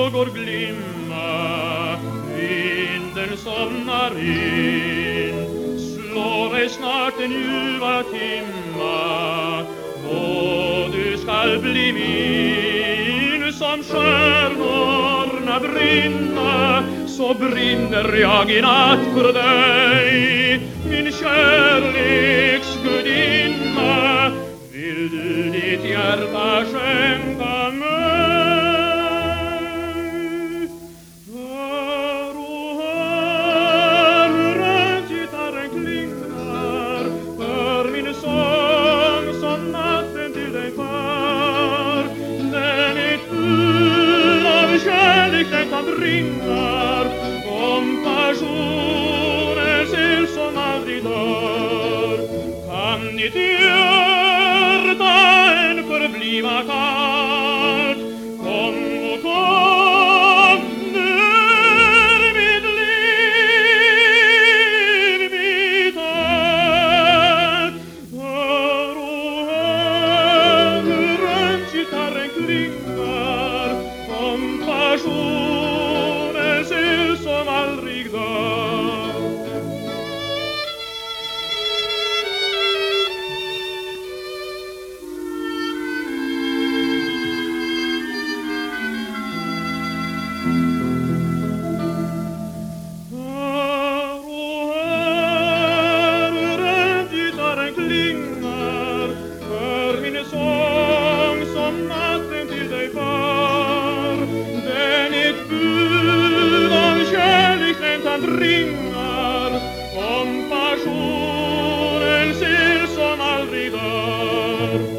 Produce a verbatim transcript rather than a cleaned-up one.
lågor glimma, vinden somnar in. Slår dig snart en ljuva timma, och du skall bli min. Som stjärnorna brinna, så brinner jag i natt för dig. Min kärleks gudinna, vill du ditt hjärta skänka mig? Hör och hör hur gitarren klingar, hör min sång som natten till dig för. Den är full av kärlek, den kan bringar om passionens eld som aldrig dör. Kan ditt hjärta än förbliva kallt? Kom och kom, nu är mitt liv mitt allt. Hör och hör hur gitarren klingar om passionens eld som aldrig dör. Hör och hör hur gitarren klingar, hör min sång som natten till dig för. Den är full av kärlek, den kan ringar om passionens eld som aldrig dör.